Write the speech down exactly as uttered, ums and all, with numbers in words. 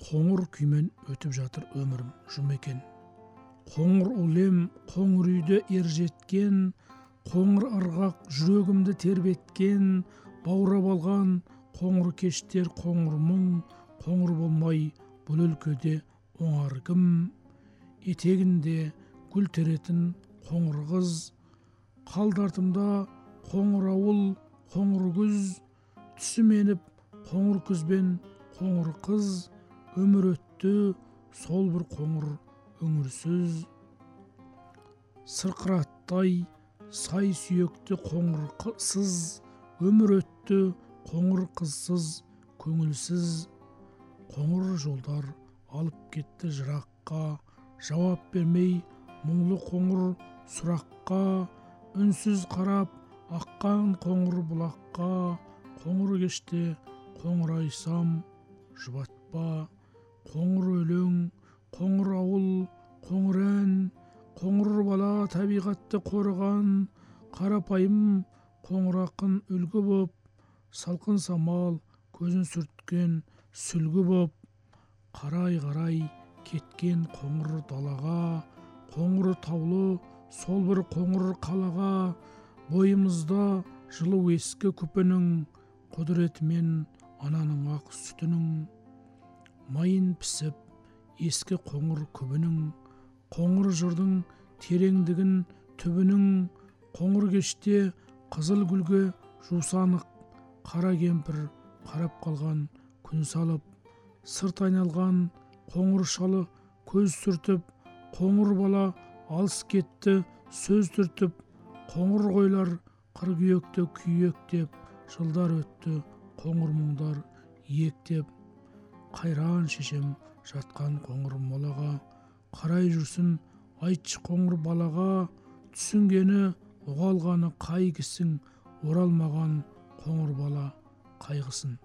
Қоңыр күймен өтіп жатыр өмірім жұмекен. Қоңыр улем қоңыр үйде ер жеткен, қоңыр ырғақ жүрегімді тербеткен, баурап алған қоңыр кештер қоңыр мұң, қоңыр болмай бұл өлкеде оңар кім? Етегінде гүл теретін қоңыр қыз, қалды артымда қоңыр ауыл, қоңыр күз, түсім еніп қоңыр күзбен қоңыр қыз, өмір өтті сол бір қоңыр үңірсіз. Сырқыраттай сай сүйекті қоңыр сыз, өмір өтті қоңыр қызсыз, көңілсіз. Қоңыр жолдар алып кетті жыраққа, жауап бермей мұңлы қоңыр сұраққа, үнсіз қарап аққан қоңыр бұлаққа, қоңыр кеште қоңырайсам жұбатпа. Қоңыр өлең, қоңыр ауыл, қоңыр ән, қоңыр бала табиғатты қорыған, қарапайым қоңыр ақын үлгі боп, салқын самал көзін сүрткен сүлгі боп, қарай-қарай кеткен қоңыр далаға, қоңыр таулы сол бір қоңыр қалаға, бойымызда жылу ескі күпінің, құдіретімен ананың ақ сүтінің. Майын пісіп ескі қоңыр күбінің, қоңыр жырдың тереңдігін түбінің, қоңыр кеште қызыл гүлге жусанық, қара кемпір қарап қалған күн салып, сырт айналған қоңыр шалы көз сүртіп, қоңыр бала алыс кетті сөз түртіп, қоңыр қойлар қыркүйекте күйектеп, жылдар өтті қоңыр мұңдар иектеп. Қайран шешем жатқан қоңыр молаға, қарай жүрсін айтшы қоңыр балаға, түсінгені ұға алғаны қай кісің, оралмаған қоңыр бала қайғысын.